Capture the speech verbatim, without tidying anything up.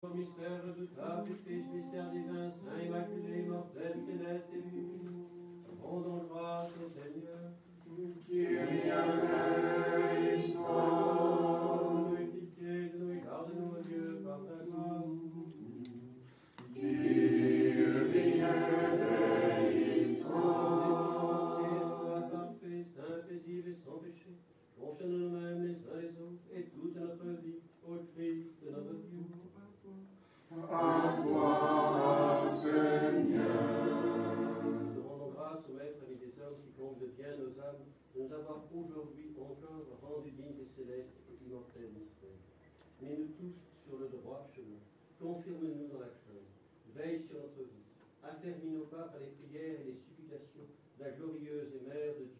Au mystère redoutable du Christ, mystère divin, Saint Immaculé, mortel, céleste et divin, rendons grâce au Seigneur. Kyrie eleison. Nous pitié, nous garde-nous, Dieu, par ta grâce. Kyrie eleison. Sois parfait, saint, paisible et sans péché. Confions nous-mêmes les uns les autres et toute notre vie au Christ de notre Dieu. À toi, Seigneur. Nous rendons grâce au Maître et des hommes qui comptent de bien nos âmes, de nous avoir aujourd'hui encore rendus dignes des célestes et immortels mystères. Mets-nous tous sur le droit chemin. Confirme-nous dans la crainte. Veille sur notre vie. Affermis nos pas par les prières et les supplications de la glorieuse et mère de Dieu.